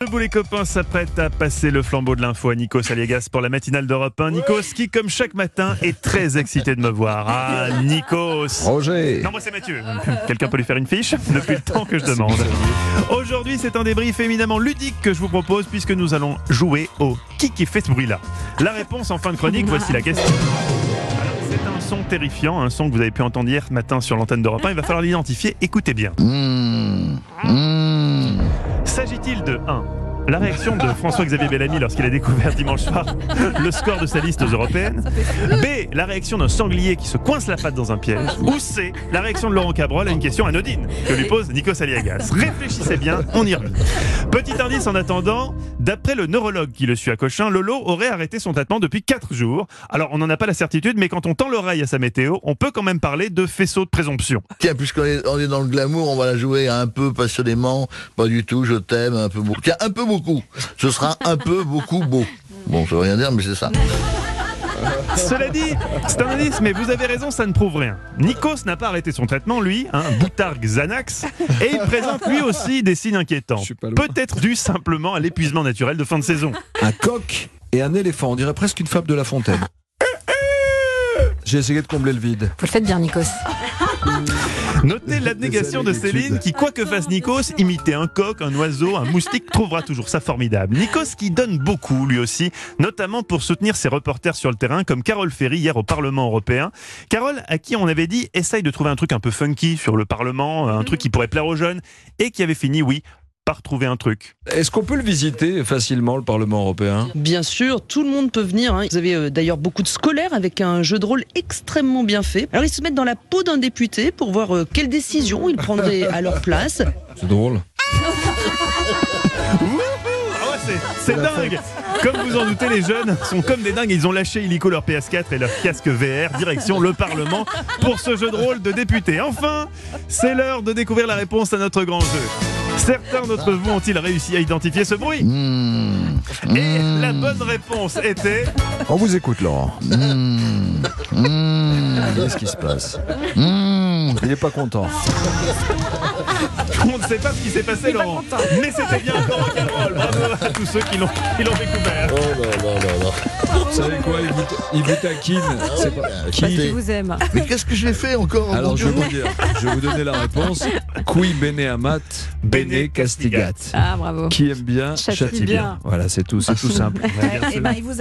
Debout les copains s'apprête à passer le flambeau de l'info à Nikos Aliagas pour la matinale d'Europe 1. Nikos qui, comme chaque matin, est très excité de me voir. Ah, Nikos. Roger. Non, moi c'est Mathieu. Quelqu'un peut lui faire une fiche depuis le temps que je demande. Aujourd'hui, c'est un débrief éminemment ludique que je vous propose puisque nous allons jouer au qui fait ce bruit-là. La réponse en fin de chronique, voici la question. C'est un son terrifiant, un son que vous avez pu entendre hier matin sur l'antenne d'Europe 1. Il va falloir l'identifier. Écoutez bien. S'agit-il de 1. La réaction de François-Xavier Bellamy lorsqu'il a découvert dimanche soir le score de sa liste européenne. B. La réaction d'un sanglier qui se coince la patte dans un piège. Ou C. La réaction de Laurent Cabrol à une question anodine que lui pose Nikos Aliagas. Réfléchissez bien, on y revient. Petit indice en attendant, d'après le neurologue qui le suit à Cochin, Lolo aurait arrêté son traitement depuis 4 jours. Alors on n'en a pas la certitude, mais quand on tend l'oreille à sa météo, on peut quand même parler de faisceau de présomption. Tiens, puisqu'on est dans le glamour, on va la jouer un peu passionnément. Pas du tout, je t'aime, un peu beaucoup. Tiens, un peu beaucoup. Ce sera un peu beaucoup beau. Bon, ça veut rien dire, mais c'est ça. Cela dit, c'est un indice, mais vous avez raison, ça ne prouve rien. Nikos n'a pas arrêté son traitement, lui, Boutargue Xanax, et il présente lui aussi des signes inquiétants. Peut-être dû simplement à l'épuisement naturel de fin de saison. Un coq et un éléphant, on dirait presque une fable de La Fontaine. J'ai essayé de combler le vide. Vous le faites bien, Nikos. Notez l'abnégation de Céline qui, quoi que fasse Nikos, imiter un coq, un oiseau, un moustique, trouvera toujours ça formidable. Nikos qui donne beaucoup, lui aussi, notamment pour soutenir ses reporters sur le terrain, comme Carole Ferry hier au Parlement européen. Carole, à qui on avait dit, essaye de trouver un truc un peu funky sur le Parlement, un truc qui pourrait plaire aux jeunes, et qui avait fini, oui, par trouver un truc. Est-ce qu'on peut le visiter facilement, le Parlement européen ? Bien sûr, tout le monde peut venir. Vous avez d'ailleurs beaucoup de scolaires avec un jeu de rôle extrêmement bien fait. Alors ils se mettent dans la peau d'un député pour voir quelles décisions ils prendraient à leur place. C'est drôle. C'est dingue. Comme vous en doutez, les jeunes sont comme des dingues. Ils ont lâché illico leur PS4 et leur casque VR, direction le Parlement pour ce jeu de rôle de député. Enfin, c'est l'heure de découvrir la réponse à notre grand jeu. Certains d'entre vous ont-ils réussi à identifier ce bruit ? Et la bonne réponse était... On vous écoute, Laurent. Qu'est-ce qui se passe ? Il n'est pas content. On ne sait pas ce qui s'est passé, Laurent. Mais c'était bien un rock'n'roll. Bravo à tous ceux qui l'ont découvert. Oh là là là là. Vous savez quoi ? Il vous taquine. C'est pas... Parce qu'il vous aime. Mais qu'est-ce que j'ai fait encore ? Alors je vais vous dire, je vais vous donner la réponse. Qui bene amat, bene castigat. Ah, bravo. Qui aime bien, Châtie châtie bien. bien. Voilà, c'est tout simple. Eh ben, il vous